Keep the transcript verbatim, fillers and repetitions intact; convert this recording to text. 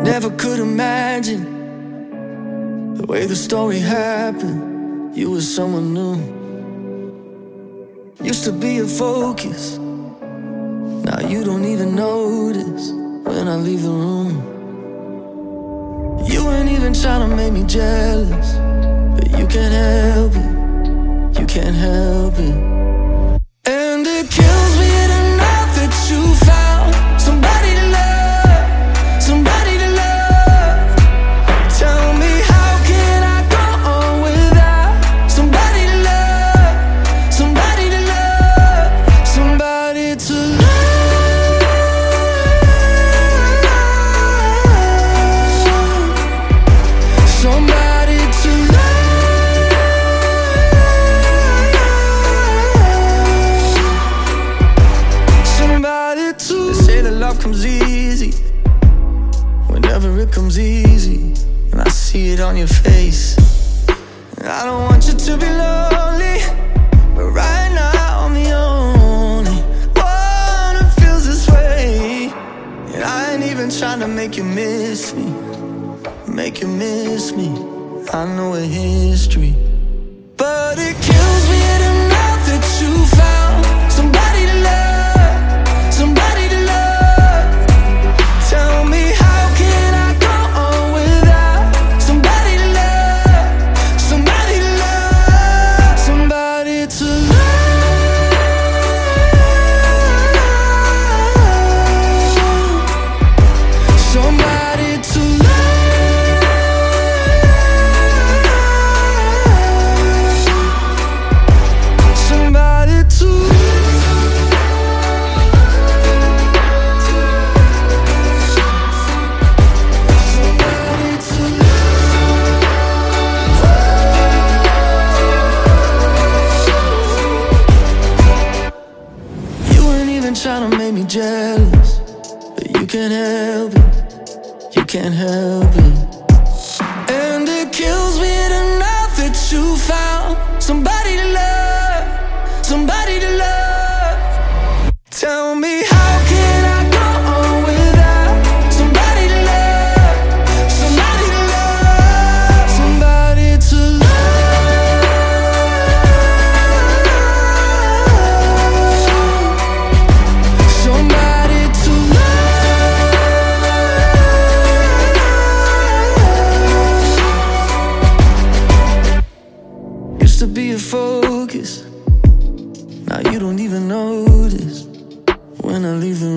Never could imagine the way the story happened. You were someone new. Used to be a focus. Now you don't even notice when I leave the room. You ain't even trying to make me jealous, but you can't help it. You can't help it. And it kills me to know that you found somebody to love, somebody to love. Tell me, how can I go on without somebody to love, somebody to love, somebody to love, somebody to love, somebody to. They say that love comes easy whenever it comes easy, and I see it on your face. And I don't want you to be lonely, but right now I'm the only one who feels this way. And I ain't even trying to make you miss me, make you miss me. I know a history, but it kills me to know that you found somebody to love, somebody to love. Tell me, how can I go on without somebody to love, somebody to love, somebody to love, somebody to love, somebody to. Trying to make me jealous, but you can't help it, you can't help it. And it kills me to know that you found somebody to love, somebody to love. Tell me, how can I go on without somebody to love, somebody to love, somebody to love. To be a focus, now you don't even notice when I leave the